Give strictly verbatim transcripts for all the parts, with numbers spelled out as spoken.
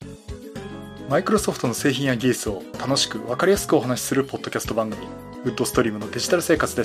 マイクロソフトの製品や技術を楽しく分かりやすくお話しするポッドキャスト番組、ウッドストリームのデジタル生活です。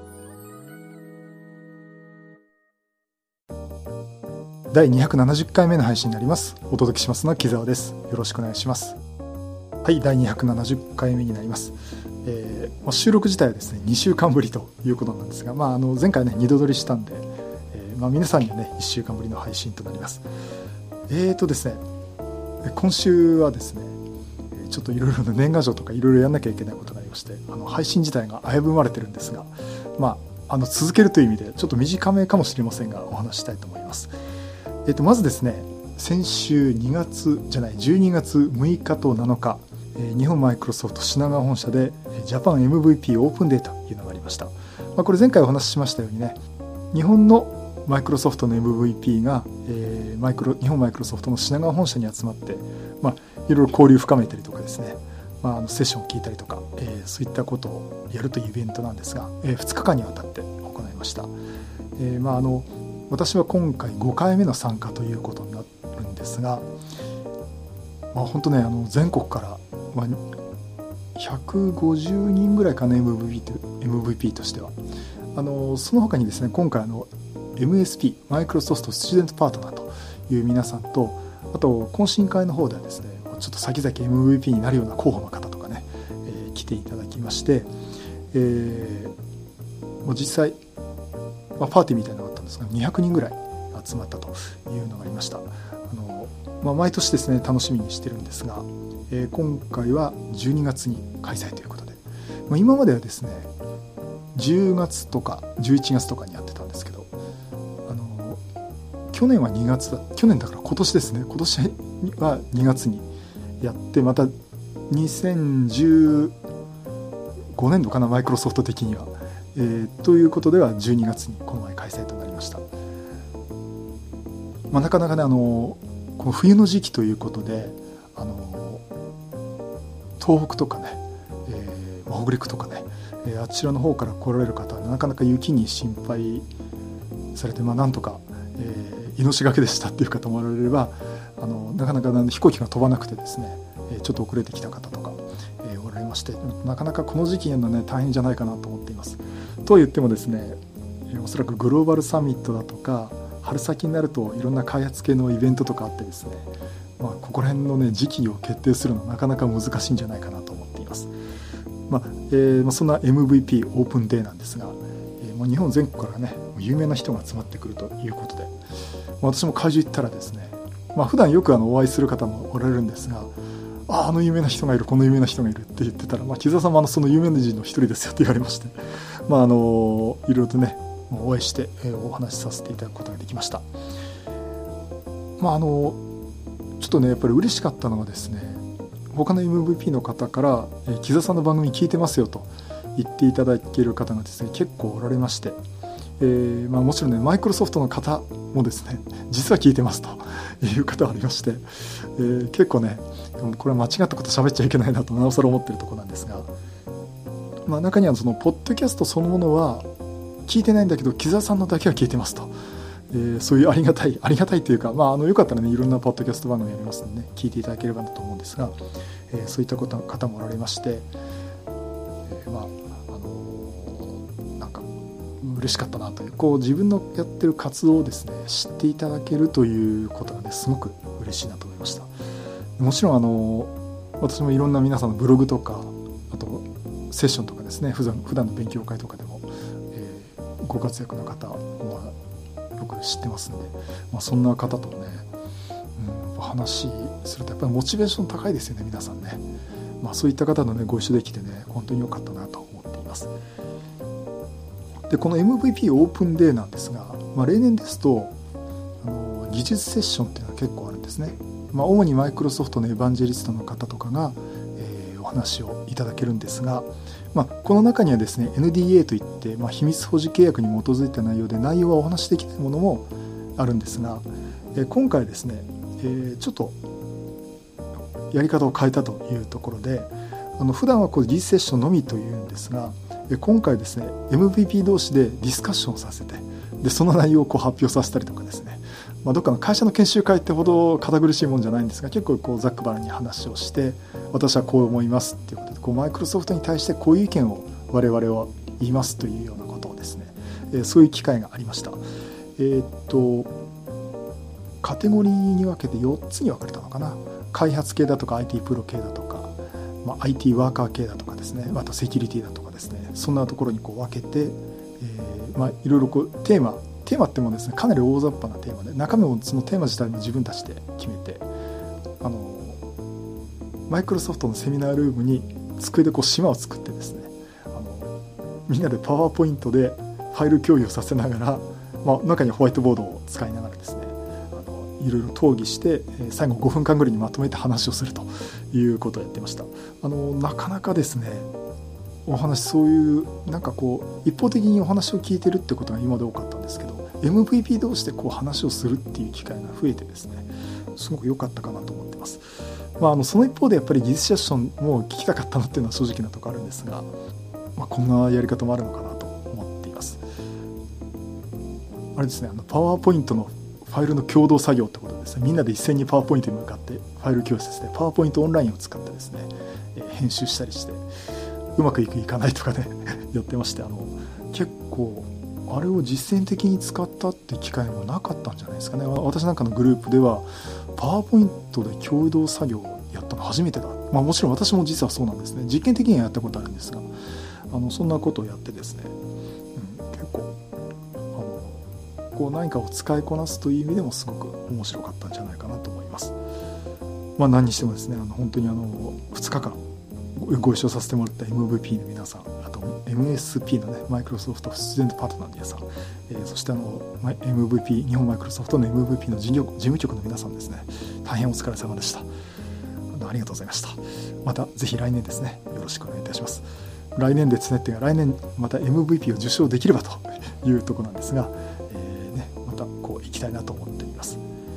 だいにひゃくななじゅっかいめの配信になります。お届けしますのは木澤です。よろしくお願いします。はい、だいにひゃくななじゅっかいめになります。えー、収録自体はですねにしゅうかんぶりということなんですが、まあ、あの前回ねにど撮りしたんで、えーまあ、皆さんにはねいっしゅうかんぶりの配信となります。えーとですね今週はですねちょっといろいろな年賀状とかいろいろやんなきゃいけないことがありまして、あの配信自体が危ぶまれてるんですが、まあ、あの続けるという意味でちょっと短めかもしれませんがお話したいと思います。えーとまずですね先週にがつじゃないじゅうにがつむいかとなのか、えー、日本マイクロソフト品川本社でジャパン エムブイピー オープンデーというのがありました。まあ、これ前回お話ししましたようにね、日本のマイクロソフトの エムブイピー が、えー、マイクロ日本マイクロソフトの品川本社に集まって、まあ、いろいろ交流深めたりとかですね、まあ、あのセッションを聞いたりとか、えー、そういったことをやるというイベントなんですが、えー、ふつかかんにわたって行いました。えーまあ、あの私は今回ごかいめの参加ということになるんですが、まあ、本当ねあの全国から、まあ、ひゃくごじゅうにんぐらいかな エムブイピー と、エムブイピー としてはあのその他にですね今回あの エムエスピー マイクロソフトスチューデントパートナーという皆さんと、あと懇親会の方ではですねちょっと先々 エムブイピー になるような候補の方とかね、えー、来ていただきまして、えー、もう実際、まあ、パーティーみたいなのがあったんですがにひゃくにんぐらい集まったというのがありました。あの、まあ、毎年ですね楽しみにしてるんですが、えー、今回はじゅうにがつに開催ということで、まあ、今まではですねじゅうがつとかじゅういちがつとかにやってたんですけど、あの去年はにがつだ去年だから今年ですね今年はにがつにやって、またにせんじゅうごねんどかなマイクロソフト的には、えー、ということではじゅうにがつにこの前開催となりました。まあ、なかなかねあのこの冬の時期ということであの東北とかね、えー、北陸とかね、えー、あちらの方から来られる方はなかなか雪に心配されて、まあ、なんとか、えー、命がけでしたっていう方もおられれば、あのなかなか飛行機が飛ばなくてですね、えー、ちょっと遅れてきた方とか、えー、おられまして、なかなかこの時期やるのはね大変じゃないかなと思っています。と言ってもですね、えー、おそらくグローバルサミットだとか春先になるといろんな開発系のイベントとかあってですね、まあ、ここら辺の、ね、時期を決定するのはなかなか難しいんじゃないかなと思っています。まあえーまあ、そんな エムブイピー オープンデーなんですが、えー、もう日本全国からね有名な人が集まってくるということで、まあ、私も会場行ったらですね、まあ、普段よくあのお会いする方もおられるんですが、あ, あの有名な人がいるこの有名な人がいるって言ってたら、まあ、木澤さんもあのその有名人の一人ですよって言われまして、まあ、あのいろいろとねお会いして、えー、お話しさせていただくことができました。まああのちょっとねやっぱり嬉しかったのはですね、他の エムブイピー の方から、えー、木澤さんの番組聞いてますよと言っていただける方がですね結構おられまして、えーまあ、もちろんねマイクロソフトの方もですね実は聞いてますという方がありまして、えー、結構ねこれは間違ったこと喋っちゃいけないなとなおさら思ってるところなんですが、まあ、中にはそのポッドキャストそのものは聞いてないんだけど木澤さんのだけは聞いてますと、えー、そういうありがたいありがたいというか、まあ、あのよかったらねいろんなポッドキャスト番組やりますので、ね、聞いていただければなと思うんですが、えー、そういった方もおられまして、えー、まああのー、なんか嬉しかったなという、こう自分のやってる活動をですね知っていただけるということがねすごく嬉しいなと思いました。もちろんあの私もいろんな皆さんのブログとかあとセッションとかですね普段、普段の勉強会とかでも、えー、ご活躍の方、まあ、よく知ってますんで、まあ、そんな方とね、うん、話するとやっぱりモチベーション高いですよね皆さんね、まあ、そういった方のねご一緒できてね本当に良かったなと思っています。でこの エムブイピー オープンデーなんですが、まあ、例年ですとあの技術セッションっていうのは結構あるんですね。まあ、主にマイクロソフトのエヴァンジェリストの方とかが、えー、お話をいただけるんですが、まあ、この中にはですね エヌディーエー といって、まあ、秘密保持契約に基づいた内容で内容はお話しできないものもあるんですが、えー、今回ですね、えー、ちょっとやり方を変えたというところで、あの普段はこう技術セッションのみというんですが、えー、今回ですね エムブイピー 同士でディスカッションをさせて、でその内容をこう発表させたりとかですね、 まあ、どっかの会社の研修会ってほど堅苦しいもんじゃないんですが、結構こうざっくばらんに話をして、私はこう思いますっていうことで、こうマイクロソフトに対してこういう意見を我々は言いますというようなことをですね、えー、そういう機会がありました。えー、っとカテゴリーに分けてよっつに分かれたのかな。開発系だとか アイティー プロ系だとか、まあ、アイティー ワーカー系だとかですね、あとセキュリティだとかですね、そんなところにこう分けて、えーまあ、いろいろこうテーマテーマってもですね、かなり大雑把なテーマで、中身もそのテーマ自体も自分たちで決めて、あのマイクロソフトのセミナールームに机でこう島を作ってですね、あのみんなでパワーポイントでファイル共有させながら、まあ、中にホワイトボードを使いながらですね、あのいろいろ討議して、最後ごふんかんぐらいにまとめて話をするということをやってました。あのなかなかですね、お話、そういうなんかこう一方的にお話を聞いてるってことが今まで多かったんですけど、 エムブイピー 同士でこう話をするっていう機会が増えてですね、すごく良かったかなと思ってます。まあ、あのその一方でやっぱり技術セッションも聞きたかったなっていうのは正直なところあるんですが、まあ、こんなやり方もあるのかなと思っています。あれですね、あのパワーポイントのファイルの共同作業ってことですね、みんなで一斉にパワーポイントに向かってファイル共有してパワーポイントオンラインを使ってですね、えー、編集したりしてうまくいくいかないとかねやってまして、あの結構あれを実践的に使ったって機会もなかったんじゃないですかね。私なんかのグループではパワーポイントで共同作業をやったの初めてだ、まあ、もちろん私も実はそうなんですね、実験的にはやったことあるんですが、あのそんなことをやってですね、うん、結構あのこう何かを使いこなすという意味でもすごく面白かったんじゃないかなと思います。まあ、何にしてもですね、あの本当にあのふつかかんご一緒させてもらった エムブイピー の皆さん、あと エムエスピー のね、マイクロソフトスチューデントパートナーの皆さん、えー、そしてあの エムブイピー 日本マイクロソフトの エムブイピー の事務局の皆さんですね、大変お疲れ様でした。あのありがとうございました。またぜひ来年ですね、よろしくお願いいたします。来年ですねっていうか、来年また エムブイピー を受賞できればというところなんですが、えーね、またこう行きたいなと思っています。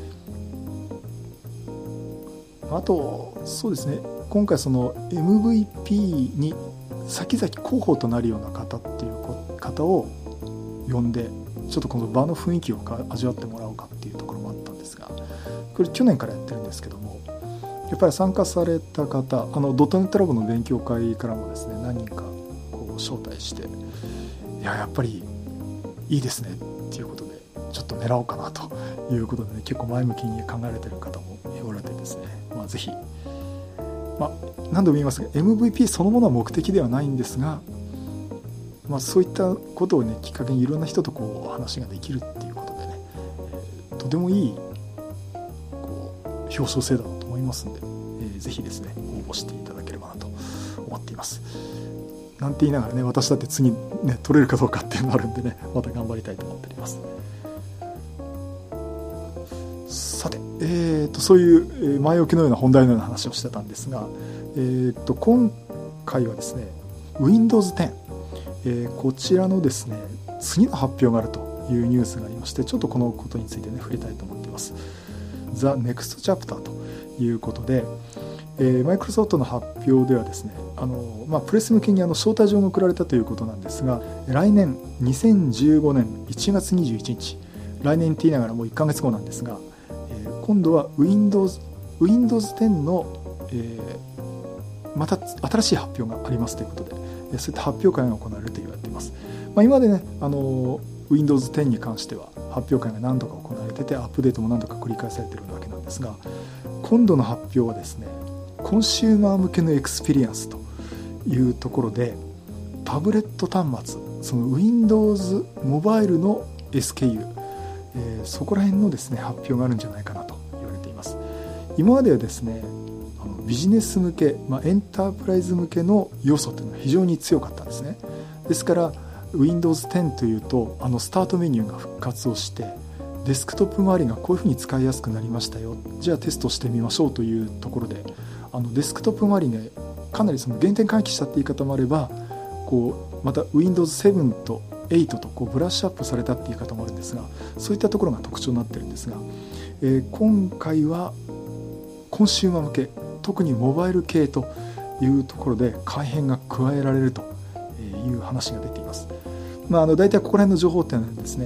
あとそうですね、今回その エムブイピー に先々候補となるような方っていう方を呼んで、ちょっとこの場の雰囲気を味わってもらおうかっていうところもあったんですが、これ去年からやってるんですけども、やっぱり参加された方、あのドットネットラボの勉強会からもですね、何人かこう招待して、いややっぱりいいですねっていうことで、ちょっと狙おうかなということで、ね、結構前向きに考えられてる方もおられてですね、まあ、ぜひ、まあ、何度も言いますが エムブイピー そのものは目的ではないんですが、まあ、そういったことをねきっかけにいろんな人とこう話ができるっていうことでね、えー、とてもいいこう表彰制度だと思いますので、えー、ぜひですね応募していただければなと思っています。なんて言いながらね、私だって次ね取れるかどうかっていうのがあるんでね、また頑張りたいと思っております。さて、えー、とそういう前置きのような本題のような話をしてたんですが、えー、と今回はですね ウィンドウズテン、えー、こちらのですね次の発表があるというニュースがありまして、ちょっとこのことについてね触れたいと思っています。 The Next Chapter ということで、マイクロソフトの発表ではですね、あの、まあ、プレス向けにあの招待状が送られたということなんですが、来年にせんじゅうごねんいちがつにじゅういちにち、来年って言いながらもういっかげつごなんですが、えー、今度は Windows、ウィンドウズテンの、えー、また新しい発表がありますということで、そういった発表会が行われると言われています。まあ、今までね、あの ウィンドウズテンに関しては発表会が何度か行われてて、アップデートも何度か繰り返されているわけなんですが、今度の発表はですね、コンシューマー向けのエクスペリエンスというところで、タブレット端末、その Windows モバイルの エスケーユー、えー、そこら辺のですね発表があるんじゃないかなと言われています。今まではですね、あのビジネス向け、まあ、エンタープライズ向けの要素というのは非常に強かったんですね。ですから ウィンドウズテン というと、あのスタートメニューが復活をして、デスクトップ周りがこういうふうに使いやすくなりましたよ、じゃあテストしてみましょうというところで、あのデスクトップ周りね、かなりその原点回帰したって言い方もあれば、こうまた ウィンドウズセブン とエイトとこうブラッシュアップされたって言い方もあるんですが、そういったところが特徴になってるんですが、えー、今回はコンシューマー向け、特にモバイル系というところで改変が加えられるという話が出ています。まあ、あの大体ここら辺の情報っていうのはですね、あ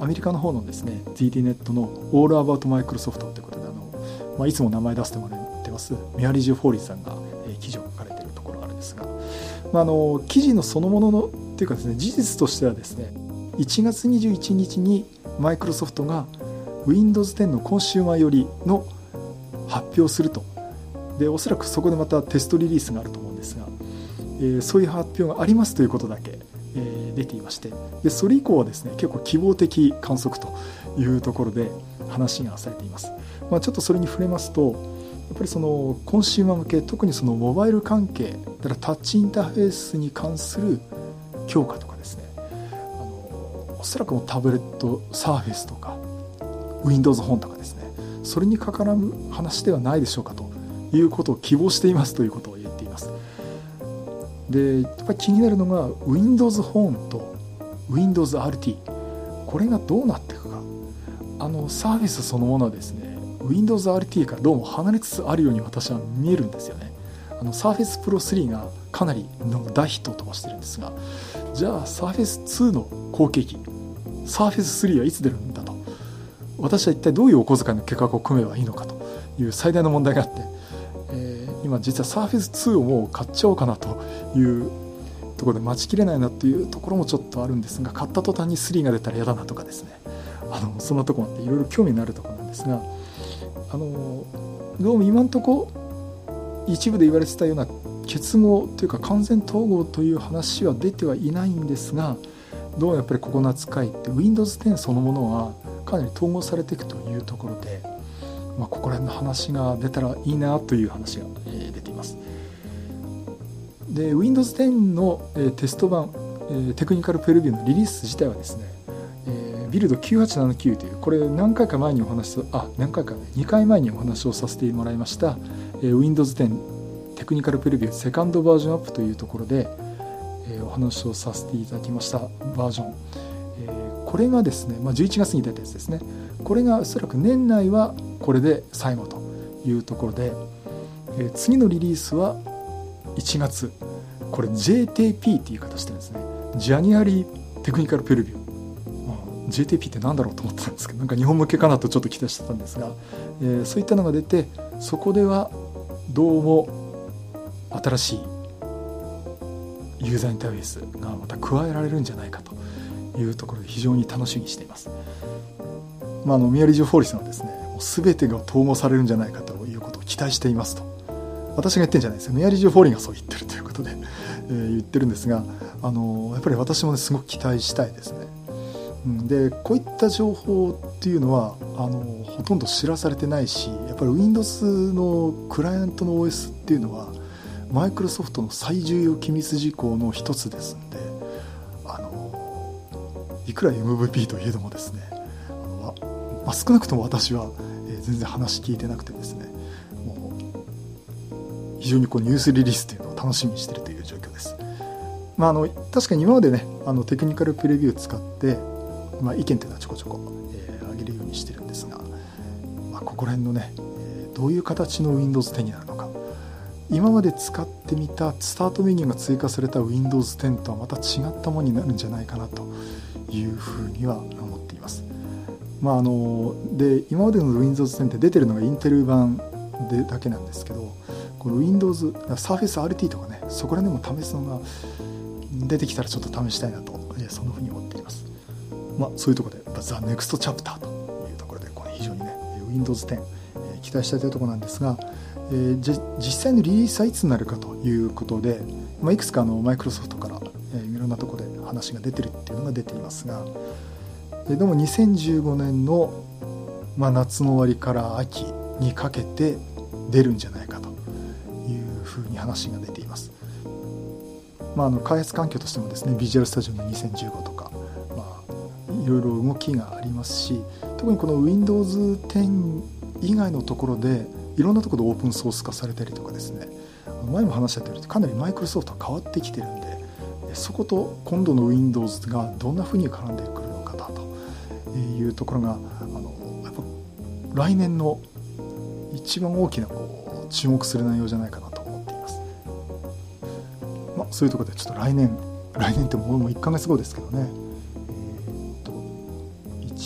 アメリカの方のですね ゼーティー ネットの All About Microsoft ということで、あの、まあ、いつも名前出してもらってますメアリージュ・フォーリーさんが、えー、記事を書かれているところがあるんですが、まあ、あの記事のそのもののっていうかですね、事実としてはですね、いちがつにじゅういちにちにマイクロソフトが ウィンドウズテンのコンシューマー寄りの発表をすると。でおそらくそこでまたテストリリースがあると思うんですが、えー、そういう発表がありますということだけ、えー、出ていまして、でそれ以降はですね結構希望的観測というところで話がされています。まあ、ちょっとそれに触れますと、やっぱりそのコンシューマー向け、特にそのモバイル関係だからタッチインターフェースに関する強化とかですね、あのおそらくもタブレットサーフェスとか Windows 本とかですね、それにかからむ話ではないでしょうかということを希望していますということを言っています。でやっぱり気になるのが Windows ホームと Windows アールティー、 これがどうなっていくか。あのサーフェスそのものはですね Windows アールティー からどうも離れつつあるように私は見えるんですよね。あの Surface Pro スリーがかなりの大ヒットを飛ばしてるんですが、じゃあ Surface ツーの後継機 Surface スリーはいつ出るんだと、私は一体どういうお小遣いの計画を組めばいいのかという最大の問題があって、えー、今実は Surface ツーをもう買っちゃおうかなというところで待ちきれないなというところもちょっとあるんですが、買った途端にスリーが出たら嫌だなとかですね、あのそんなところっていろいろ興味のあるところなんですが、あのどうも今のところ一部で言われてたような結合というか完全統合という話は出てはいないんですが、どうもやっぱりここの扱いって ウィンドウズテン そのものはかなり統合されていくというところで、まあ、ここら辺の話が出たらいいなという話が、えー、出ています。で ウィンドウズテン の、えー、テスト版、えー、テクニカルプレビューのリリース自体はですね、えー、ビルドきゅうはちななきゅうという、これ何回か前にお話しあ何回か、ね、にかいまえにお話をさせてもらいました、えー、ウィンドウズテン テクニカルプレビューセカンドバージョンアップというところで、えー、お話をさせていただきましたバージョン、えー、これがですね、まあ、じゅういちがつに出たやつですね。これがおそらく年内はこれで最後というところで、えー、次のリリースはいちがつ、これ ジェーティーピー っていう形でですね、ジャニアリーテクニカルプレビュー、まあ、ジェーティーピー ってなんだろうと思ってたんですけど、なんか日本向けかなとちょっと期待してたんですが、えー、そういったのが出て、そこではどうも新しいユーザーインターフェースがまた加えられるんじゃないかというところで非常に楽しみにしています。まあ、あのミアリージョ・フォーリスのですね、もう全てが統合されるんじゃないかということを期待していますと私が言ってるんじゃないですよ、ミアリージョ・フォーリーがそう言ってるということで、えー、言ってるんですが、あのやっぱり私も、ね、すごく期待したいですね。うん、でこういった情報っていうのはあのほとんど知らされてないし、やっぱり Windows のクライアントの オーエス っていうのはマイクロソフトの最重要機密事項の一つですので、あのいくら エムブイピー といえどもですね、あの、まあ、少なくとも私は、えー、全然話聞いてなくてですね、もう非常にこうニュースリリースというのを楽しみにしているという状況です。まあ、あの確かに今までね、あのテクニカルプレビューを使って、まあ、意見というのはちょこちょこ、えー、上げるようにしてるんですが、まあ、ここら辺のね、えー、どういう形の ウィンドウズテン になるのか、今まで使ってみたスタートメニューが追加された ウィンドウズテン とはまた違ったものになるんじゃないかなというふうには思っています。まあ、あので今までの ウィンドウズテン って出てるのがインテル版でだけなんですけど、この Windows Surface アールティー とかね、そこら辺でも試すのが出てきたらちょっと試したいなと、そんなふうに思っています。まあ、そういうところで The Next Chapter というところで、これ非常にね ウィンドウズテン、えー、期待したいというところなんですが、えー、じ実際のリリースはいつになるかということで、まあ、いくつかあのマイクロソフトから、えー、いろんなところで話が出てるっていうのが出ていますが、えー、でもにせんじゅうごねんの、まあ、夏の終わりから秋にかけて出るんじゃないかというふうに話が出ています。まあ、あの開発環境としてもですね、ビジュアルスタジオのにせんじゅうごとか、まあ、いろいろ動きがありますし、特にこの ウィンドウズテン 以外のところでいろんなところでオープンソース化されたりとかですね、前も話したようにかなりマイクロソフトは変わってきてるんで、そこと今度の Windows がどんなふうに絡んでくるのかだというところが、あのやっぱ来年の一番大きなこう注目する内容じゃないかなと思っています。まあ、そういうところでちょっと来年来年ってもういっかげつごですけどね、えー、と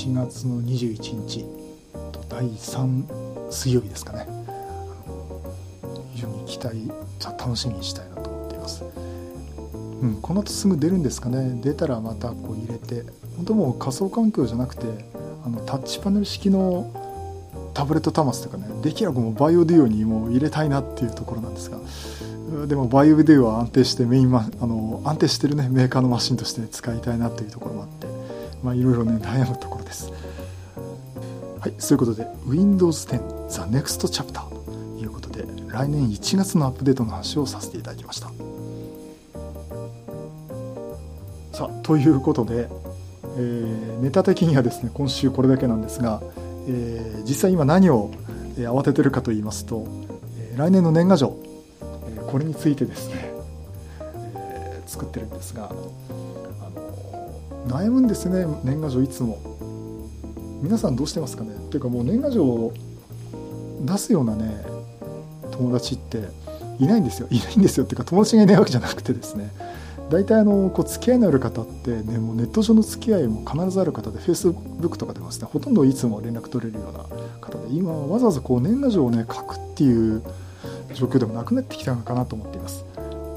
ちがつのにじゅういちにちだいさん水曜日ですかね。非常に期待楽しみにしたいなと思っています。うん、この後すぐ出るんですかね。出たらまたこう入れて、本当もう仮想環境じゃなくてあのタッチパネル式のタブレット端末とかね、できればもうバイオデュオにもう入れたいなっていうところなんですが、でもバイオデュオは安定してメインマあの安定してるねメーカーのマシンとして使いたいなというところもあって、まあいろいろね悩むところです。はい、そういうことで ウィンドウズテン The Next Chapter ということで、来年いちがつのアップデートの話をさせていただきました。さあということで、えー、ネタ的にはですね今週これだけなんですが、えー、実際今何を、えー、慌ててるかと言いますと、えー、来年の年賀状、えー、これについてですね、えー、作ってるんですが、あの悩むんですね。年賀状いつも皆さんどうしてますかね。というかもう年賀状を出すようなね友達っていないんですよいないんですよっていうか、友達がいないわけじゃなくてですね、大体あのこう付き合いのある方って、ね、もうネット上の付き合いも必ずある方で、 Facebook とかでもですねほとんどいつも連絡取れるような方で、今わざわざこう年賀状をね書くっていう状況でもなくなってきたのかなと思っています。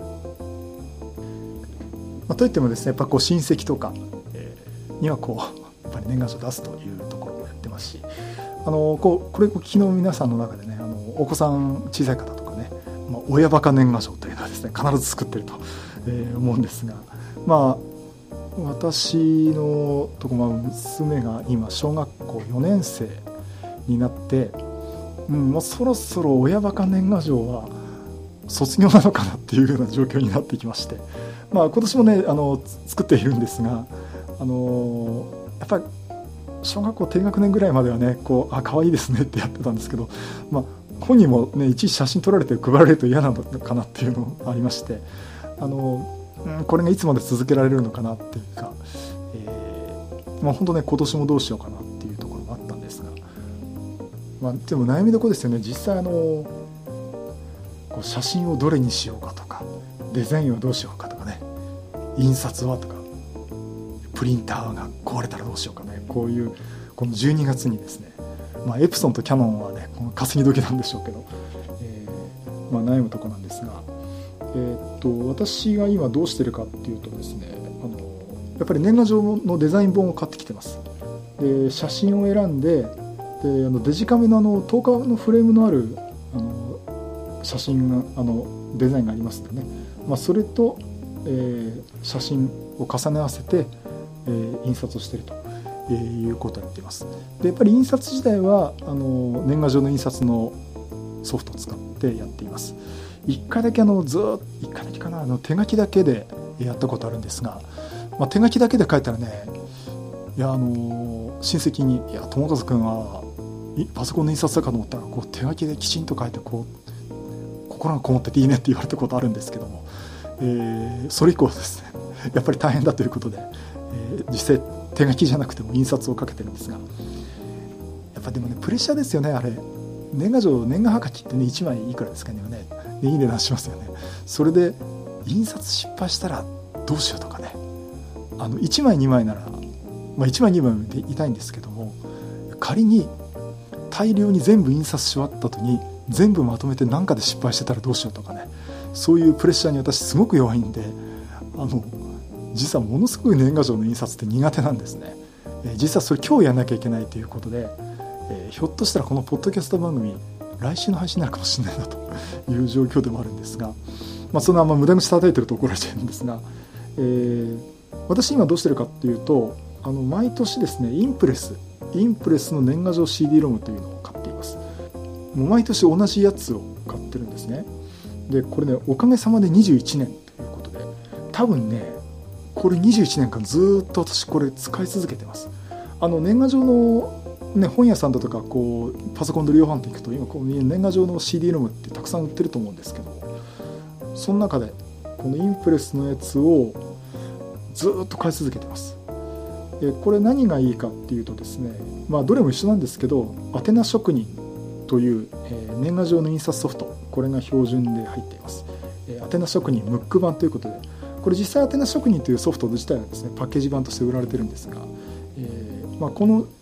まあ、といってもですねやっぱこう親戚とか、えー、にはこうやっぱり年賀状出すというところもやってますし、あのこうこれ昨日皆さんの中でね、あのお子さん小さい方とかね、まあ、親バカ年賀状というのはですね必ず作ってると、えー、思うんですが、まあ私のとこ、まあ、娘が今小学校よねん生になって、うん、もうそろそろ親バカ年賀状は卒業なのかなっていうような状況になってきまして、まあ、今年もねあの作っているんですが、あのやっぱり小学校低学年ぐらいまではねこうあ可愛いですねってやってたんですけど、まあ、本人もねいちいち写真撮られて配られると嫌なのかなっていうのがありまして、あの、うん、これがいつまで続けられるのかなっていうか、えーまあ、本当ね今年もどうしようかなっていうところもあったんですが、まあ、でも悩みどころですよね。実際あのこう写真をどれにしようかとか、デザインはどうしようかとかね、印刷はとか、プリンターが壊れたらどうしようかね、こういうこのじゅうにがつにですね、まあ、エプソンとキヤノンはねこの稼ぎ時なんでしょうけど、えーまあ、悩むところなんですが、えー、っと私が今どうしてるかっていうとですね、あのやっぱり年賀状のデザイン本を買ってきてます。で写真を選んで、であのデジカメのあのとおかのフレームのあるあの写真があのデザインがありますのでね、まあ、それと、えー、写真を重ね合わせてえー、印刷をしていると、えー、いうことをやっています。でやっぱり印刷自体はあの年賀状の印刷のソフトを使ってやっています。いっかいだけあのずっといっかいだけかなあの手書きだけでやったことあるんですが、まあ、手書きだけで書いたらね、いやあの親戚にいや友和君はパソコンの印刷だかと思ったらこう手書きできちんと書いてこう心がこもってていいねって言われたことあるんですけども、えー、それ以降ですねやっぱり大変だということで、えー、実際手書きじゃなくても印刷をかけてるんですが、やっぱでもねプレッシャーですよね。あれ年賀状年賀はがきってねいちまいいくらですかね、ねいい値段しますよね。それで印刷失敗したらどうしようとかね、あのいちまいにまいなら、まあ、いちまいにまいで痛いんですけども、仮に大量に全部印刷し終わった後に全部まとめて何かで失敗してたらどうしようとかね、そういうプレッシャーに私すごく弱いんで、あの実はものすごい年賀状の印刷って苦手なんですね。えー、実はそれ今日やんなきゃいけないということで、えー、ひょっとしたらこのポッドキャスト番組来週の配信になるかもしれないなという状況でもあるんですが、まあ、そのあんま無駄口叩いてると怒られちゃうんですが、えー、私今どうしてるかっていうと、あの毎年ですねインプレスインプレスの年賀状 シーディー ロムというのを買っています。もう毎年同じやつを買ってるんですね。でこれねおかげさまでにじゅういちねんということで、多分ねこれにじゅういちねんかんずっと私これ使い続けてます。あの年賀状の、ね、本屋さんだとかこうパソコンの量販店行くと今こう年賀状の シーディー ロムってたくさん売ってると思うんですけど、その中でこのインプレスのやつをずっと買い続けてます。でこれ何がいいかっていうとですね、まあどれも一緒なんですけど、アテナ職人という、えー、年賀状の印刷ソフト、これが標準で入っています。えー、アテナ職人ムック版ということで、これ実際アテナ職人というソフト自体はですねパッケージ版として売られてるんですが、えーまあ、この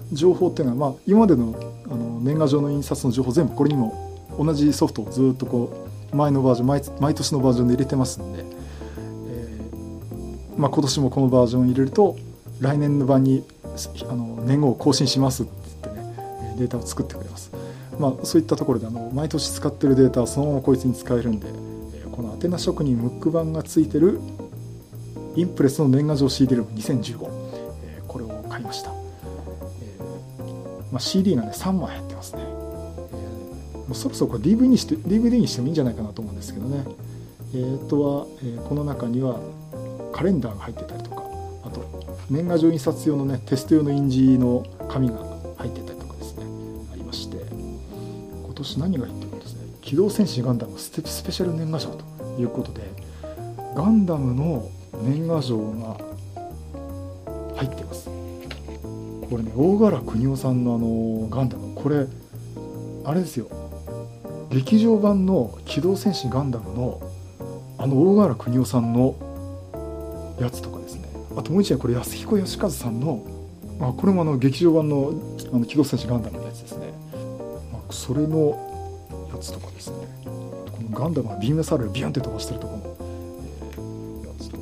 情報っていうのは、まあ、今までの、あの年賀状の印刷の情報全部これにも同じソフトをずっとこう前のバージョン 毎, 毎年のバージョンで入れてますんで、えーまあ、今年もこのバージョンを入れると来年の版にあの年号を更新しますって言ってねデータを作ってくれます。まあ、そういったところであの毎年使ってるデータはそのままこいつに使えるんで、このアテナ職人ムック版がついてるインプレスの年賀状 シーディー ロムにせんじゅうご、えー、これを買いました。えーまあ、シーディー がねさんまい入ってますね。えー、もうそろそろこれ ディーブイディー にして ディーブイディー にしてもいいんじゃないかなと思うんですけどね。えー、とは、えー、この中にはカレンダーが入ってたりとか、あと年賀状印刷用のねテスト用の印字の紙が入ってたりとかですねありまして、今年何が入ってるんですね。機動戦士ガンダムステスペシャル年賀状ということで、ガンダムの年賀状が入っています。これね、大柄邦夫さんのあのガンダム、これあれですよ、劇場版の機動戦士ガンダムのあの大柄邦夫さんのやつとかですね、あともう一枚これ安彦義和さんの、あこれもあの劇場版のあの機動戦士ガンダムのやつですね。まあ、それのやつとかですね、このガンダムがビームサールビュンって飛ばしてるところの、えー、やつとか、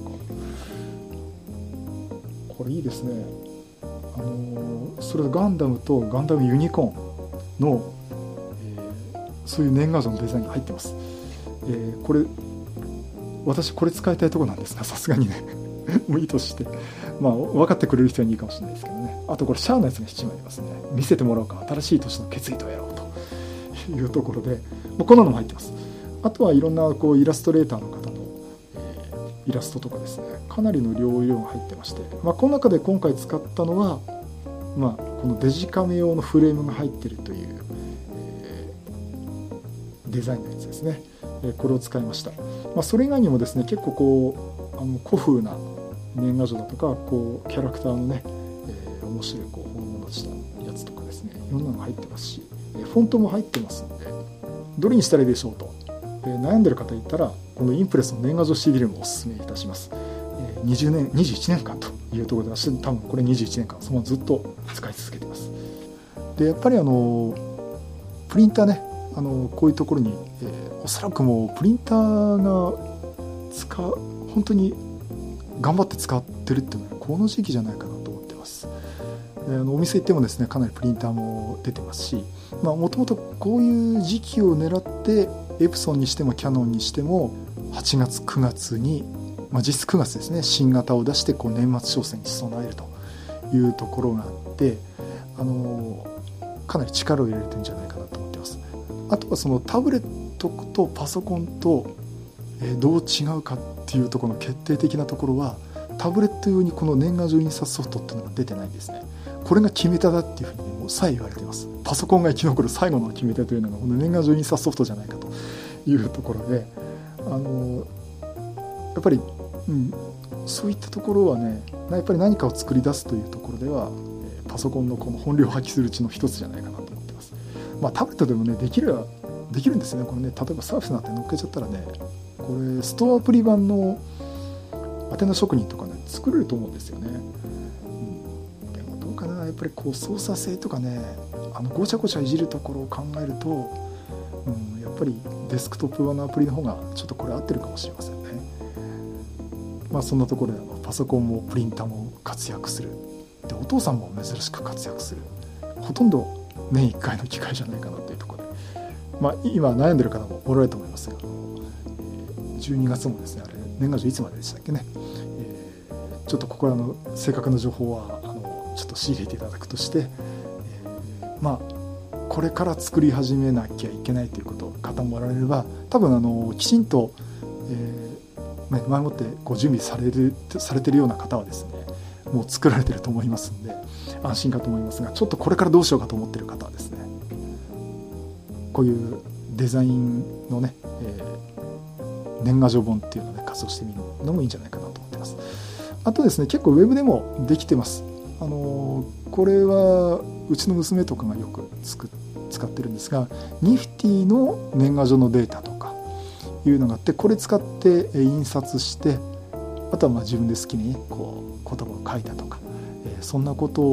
これいいですね。あのー、それガンダムとガンダムユニコーンの、えー、そういう年賀状のデザインが入ってます。えー、これ私これ使いたいところなんですが、さすがにねもういいとして、まあ分かってくれる人にいいかもしれないですけどね。あとこれシャアのやつがななまいありますね。見せてもらおうか、新しい年の決意とやろうというところで、まあ、こんなのも入ってます。あとはいろんなこうイラストレーターの方の、えー、イラストとかですね、かなりの量量が入ってまして、まあ、この中で今回使ったのは、まあ、このデジカメ用のフレームが入っているという、えー、デザインのやつですね。えー、これを使いました。まあ、それ以外にもですね、結構こうあの古風な年賀状だとか、こうキャラクターのね、えー、面白いこう本物したやつとかですね、いろんなのが入ってますし、えー、フォントも入ってますので、どれにしたらいいでしょうと、えー、悩んでる方いたら、このインプレスの年賀状 シーディー ロムをおすすめいたします。えー、にじゅうねんにじゅういちねんかんというところで、私多分これにじゅういちねんかんそのままずっと使い続けています。でやっぱりあのプリンターね、あのこういうところに、えー、おそらくもうプリンターが使う本当に頑張って使ってるっていうのはこの時期じゃないかなと思ってます。であのお店行ってもですね、かなりプリンターも出てますし、もともとこういう時期を狙ってエプソンにしてもキヤノンにしてもはちがつくがつに、まあ、実質くがつですね、新型を出してこう年末商戦に備えるというところがあって、あのかなり力を入れてるんじゃないかなと思ってます。あとはそのタブレットとパソコンとどう違うかっていうところの決定的なところは、タブレット用にこの年賀状印刷ソフトっていうのが出てないんですね。これが決め手だっていうふうにもうさえ言われています。パソコンが生き残る最後の決め手というのがこの年賀状印刷ソフトじゃないかというところで、あのやっぱり、うん、そういったところはね、やっぱり何かを作り出すというところではパソコンのこの本領を発揮するうちの一つじゃないかなと思ってます。まあ、タブレットでもねできるできるんですね。これね、例えばサーフィスなんて乗っけちゃったらね、これストアアプリ版のアテナ職人とかね作れると思うんですよね。うん、でもどうかな、やっぱりこう操作性とかね、あのごちゃごちゃいじるところを考えると、うん、やっぱりデスクトップ版のアプリの方がちょっとこれ合ってるかもしれませんね。まあそんなところであのパソコンもプリンターも活躍する。でお父さんも珍しく活躍する。ほとんど年いっかいの機会じゃないかなというところで、まあ、今悩んでる方もおられると思いますが、じゅうにがつもですね、あれ年賀状いつまででしたっけね、えー、ちょっとここらの正確な情報はあのちょっと仕入れていただくとして、えー、まあこれから作り始めなきゃいけないということを方もおられれば、多分あのきちんと、えー、前もってご準備されるされてるような方はですね、もう作られてると思いますんで安心かと思いますが、ちょっとこれからどうしようかと思ってる方はですね、こういうデザインのね、えー、年賀状本っていうのを、ね、活用してみるのもいいんじゃないかなと思ってます。あとですね、結構ウェブでもできてます。あのー、これはうちの娘とかがよくつく使ってるんですが、ニフティの年賀状のデータとかいうのがあって、これ使って印刷して、あとはまあ自分で好きにこう言葉を書いたとか、えー、そんなことを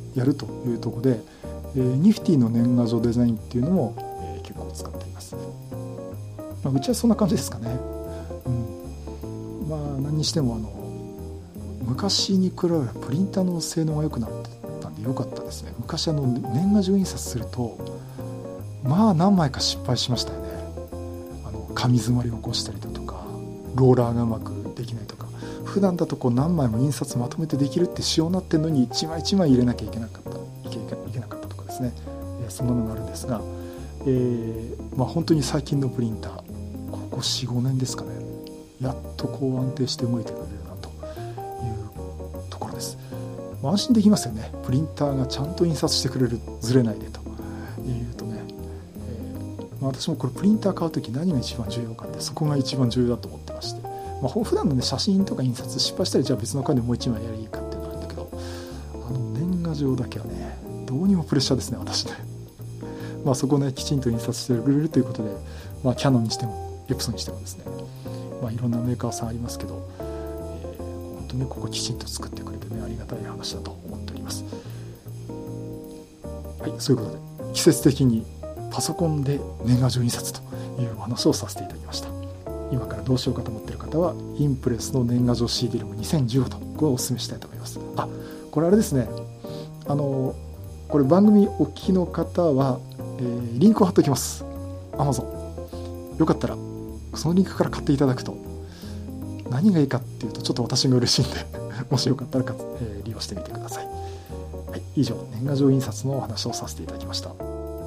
やるというところで、えー、ニフティの年賀状デザインっていうのも、えー、結構使っています。まあ、うちはそんな感じですかね。うん、まあ何にしてもあの昔に比べればプリンターの性能が良くなってたんで良かったですね。昔あの年賀状印刷するとまあ何枚か失敗しましたよね。あの紙詰まりを起こしたりだとかローラーがうまくできないとか、普段だとこう何枚も印刷まとめてできるって仕様になってるのに一枚一枚入れなきゃいけなかったいけいけなかったとかですね、えー、そんなのがあるんですが、えーまあ、本当に最近のプリンターここ よん,ご 年ですかね、やっとこう安定して動いてくれるなというところです。まあ、安心できますよね。プリンターがちゃんと印刷してくれる、ずれないでというとね、えーまあ、私もこれプリンター買うとき何が一番重要かってそこが一番重要だと思ってまして、まあ、普段の、ね、写真とか印刷失敗したらじゃあ別の紙でもう一枚やりいいかっていうのがあるんだけど、あの年賀状だけはねどうにもプレッシャーですね私ね。まあそこをねきちんと印刷してくれるということで、まあ、キヤノンにしてもエプソンにしてもですね、まあ、いろんなメーカーさんありますけど、えー、本当にここきちんと作ってくれてねありがたい話だと思っております。はい、そういうことで季節的にパソコンで年賀状印刷というお話をさせていただきました。今からどうしようかと思っている方はインプレスの年賀状 シーディー ルームにせんじゅうごとこれをお勧めしたいと思います。あ、これあれですね、あのこれ番組お聞きの方は、えー、リンクを貼っておきます。 Amazon よかったらそのリンクから買っていただくと何がいいかっていうとちょっと私が嬉しいんでもしよかったらか、えー、利用してみてください。はい、以上年賀状印刷のお話をさせていただきました。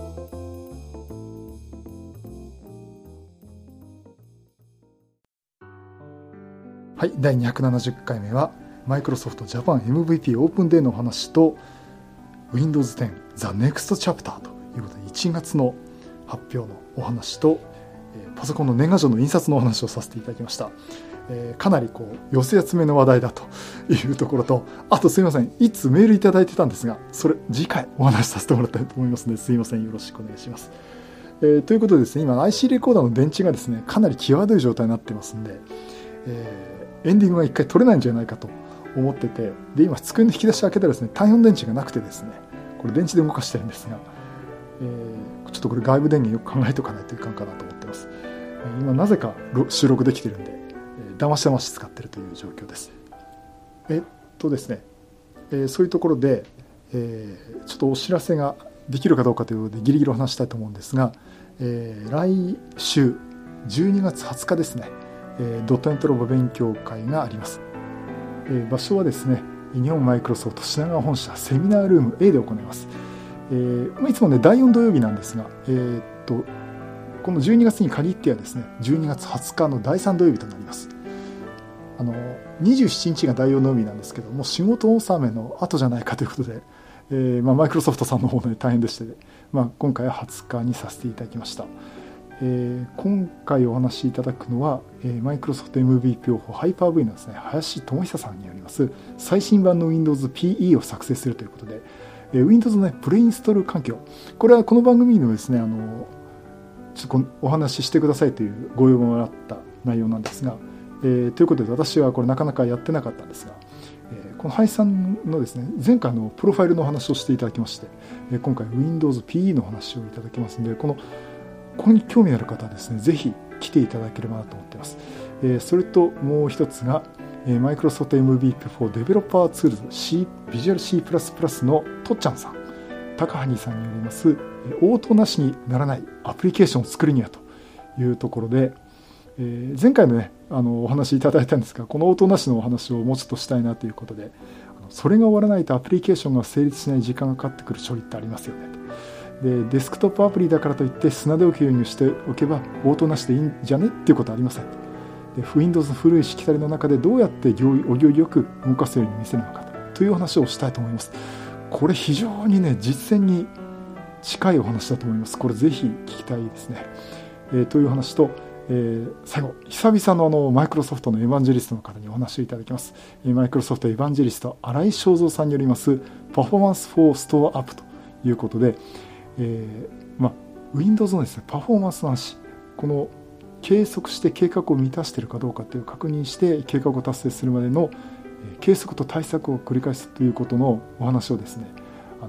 はい、だいにひゃくななじゅっかいめはマイクロソフトジャパン エムブイピー オープンデーのお話と ウィンドウズテン The Next Chapter ということでいちがつの発表のお話とパソコンの年賀状の印刷のお話をさせていただきました。えー、かなりこう寄せ集めの話題だというところと、あとすいませんいつメールいただいてたんですがそれ次回お話しさせてもらいたいと思いますのですいませんよろしくお願いします。えー、ということでですね今 アイシー レコーダーの電池がですねかなり際どい状態になってますんで、えーエンディングが一回取れないんじゃないかと思ってて、で今机の引き出し開けたらですね単よん電池がなくてですねこれ電池で動かしてるんですが、えー、ちょっとこれ外部電源よく考えておかないといかんかなと思ってます。今なぜか収録できてるんで、えー、だましだまし使ってるという状況です。えっとですね、えー、そういうところで、えー、ちょっとお知らせができるかどうかということでギリギリお話したいと思うんですが、えー、来週じゅうにがつはつかですねドットネットロボ勉強会があります。場所はですね日本マイクロソフト品川本社セミナールーム A で行います。いつもねだいよん土曜日なんですが、えー、っとこのじゅうにがつに限ってはですねじゅうにがつはつかのだいさん土曜日となります。あのにじゅうしちにちがだいよん土曜日なんですけども仕事納めの後じゃないかということで、えーまあ、マイクロソフトさんの方で大変でして、まあ、今回ははつかにさせていただきました。えー、今回お話しいただくのは、えー、マイクロソフト エムブイピー 用法ハイパー V のですね林智久さんによります最新版の Windows ピーイー を作成するということで、えー、Windows の、ね、プレインストール環境、これはこの番組にもですねあのちょっとお話ししてくださいというご要望があった内容なんですが、えー、ということで私はこれなかなかやってなかったんですが、えー、この林さんのですね前回のプロファイルのお話をしていただきまして、えー、今回 Windows ピーイー のお話をいただきますのでこのここに興味のある方はですね、ぜひ来ていただければなと思っています。えー、それともう一つが、えー、Microsoft エムブイピー フォー Developer Tools C Visual C++ のとっちゃんさん、高羽さんによります、応答なしにならないアプリケーションを作るにはというところで、えー、前回のね、あのお話いただいたんですが、この応答なしのお話をもうちょっとしたいなということで、それが終わらないとアプリケーションが成立しない時間がかかってくる処理ってありますよねと。でデスクトップアプリだからといって砂で置くようにしておけば応答なしでいいんじゃねっていうことはありません。で Windows の古いしきたりの中でどうやってお行儀よく動かすように見せるのかという話をしたいと思います。これ非常にね実践に近いお話だと思います。これぜひ聞きたいですね。えー、という話と、えー、最後久々のあのマイクロソフトのエヴァンジェリストの方にお話をいただきます。マイクロソフトエヴァンジェリスト新井正蔵さんによりますパフォーマンスフォーストアアップということで、えーまあ、Windows のですねパフォーマンスの話、この計測して計画を満たしているかどうかという確認して計画を達成するまでの計測と対策を繰り返すということのお話をですね、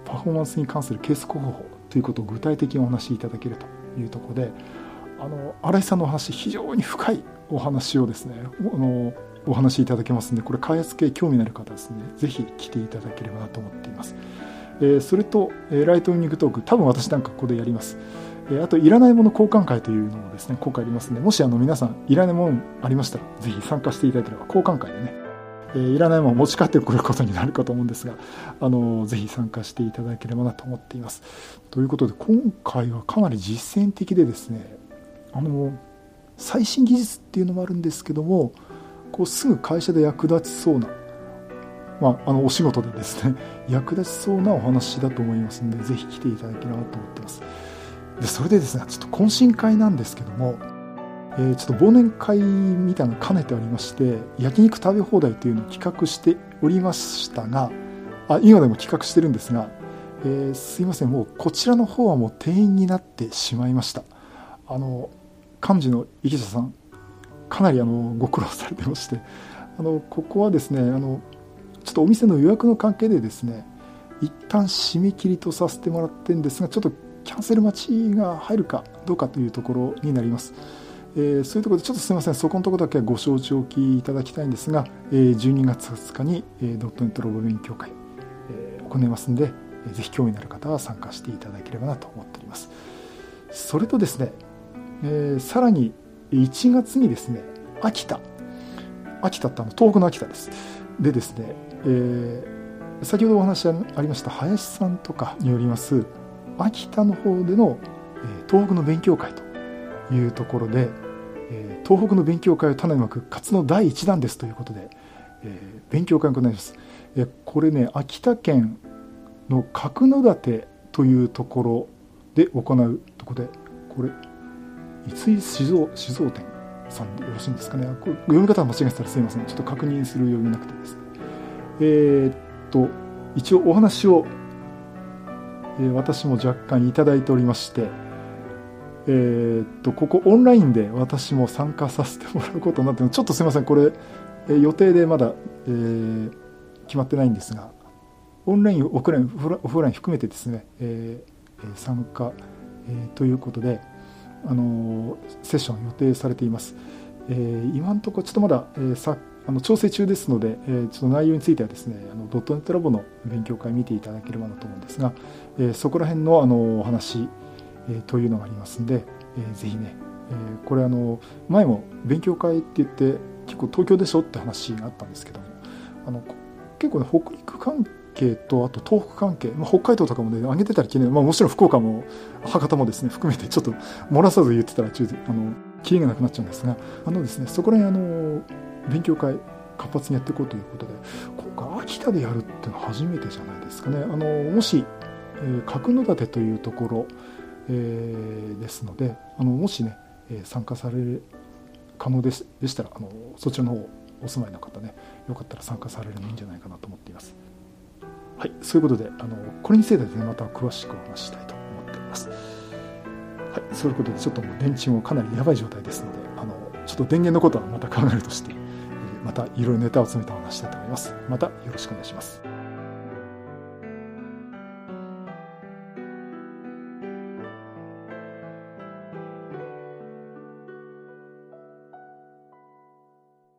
パフォーマンスに関するケース候補ということを具体的にお話しいただけるというところで、あの新井さんのお話、非常に深いお話をですね、あのお話しいただけますので、これ開発系興味のある方ですね、ぜひ来ていただければなと思っています。えー、それと、えー、ライトニングトーク、多分私なんかここでやります。えー、あといらないもの交換会というのもですね、今回ありますので、もしあの皆さんいらないものありましたらぜひ参加していただければ、交換会でね、えー、いらないものを持ち帰ってくることになるかと思うんですが、あのー、ぜひ参加していただければなと思っています。ということで、今回はかなり実践的でですね、あのー、最新技術っていうのもあるんですけども、こうすぐ会社で役立ちそうな、まあ、あのお仕事でですね役立ちそうなお話だと思いますので、ぜひ来ていただければと思っています。でそれでですね、ちょっと懇親会なんですけども、えー、ちょっと忘年会みたいなの兼ねてありまして、焼肉食べ放題というのを企画しておりましたが、あ今でも企画してるんですが、えー、すいません、もうこちらの方はもう定員になってしまいました。あの幹事の池下さん、かなりあのご苦労されてまして、あのここはですね、あのちょっとお店の予約の関係でですね、一旦締め切りとさせてもらってるんですが、ちょっとキャンセル待ちが入るかどうかというところになります。えー、そういうところでちょっとすみません、そこのところだけご承知おきいただきたいんですが、えー、じゅうにがつふつかに、えー、ドットネットロボ勉強会、えー、行いますので、えー、ぜひ興味のある方は参加していただければなと思っております。それとですね、えー、さらにいちがつにですね、秋田秋田ってあの東北の秋田ですでですね、えー、先ほどお話ありました林さんとかによります秋田の方での、えー、東北の勉強会というところで、えー、東北の勉強会を種まく活のだいいちだんですということで、えー、勉強会を行います。えー、これね、秋田県の角館というところで行うところで、これ三井酒造酒造店さんでよろしいんですかね。これ読み方は間違えてたらすいません。ちょっと確認する余裕なくてですね。えー、っと一応お話を、えー、私も若干いただいておりまして、えー、っとここオンラインで私も参加させてもらうことになってるので、ちょっとすいません、これ、えー、予定でまだ、えー、決まってないんですが、オンラインオフラインオフライン含めてですね、えー、参加、えー、ということで、あのセッション予定されています。えー、今のところちょっとまだ、えー、さあの調整中ですので、えー、ちょっと内容についてはですね、あのドットネットラボの勉強会見ていただければなと思うんですが、えー、そこら辺のあのお話、えー、というのがありますので、えー、ぜひね、えー、これあの前も勉強会って言って結構東京でしょって話があったんですけども、あの結構ね、北陸関係とあと東北関係、まあ、北海道とかもね上げてたりきれい、まあ、もちろん福岡も博多もですね含めてちょっと漏らさず言ってたら中あのキリがなくなっちゃうんですが、あのですね、そこら辺あの勉強会活発にやっていこうということで、今回秋田でやるっていうのは初めてじゃないですかね。あのもし、えー、角館というところ、えー、ですので、あのもしね、えー、参加される可能で し, でしたらあのそちらの方お住まいの方ね、よかったら参加されるのいいんじゃないかなと思っています。はい、そういうことで、あのこれについてですね、また詳しくお話ししたいと思っております。はい、そういうことで、ちょっともう電池もかなりやばい状態ですので、あのちょっと電源のことはまた考えるとして、またいろいろネタを詰めてお話したいと思います。またよろしくお願いします。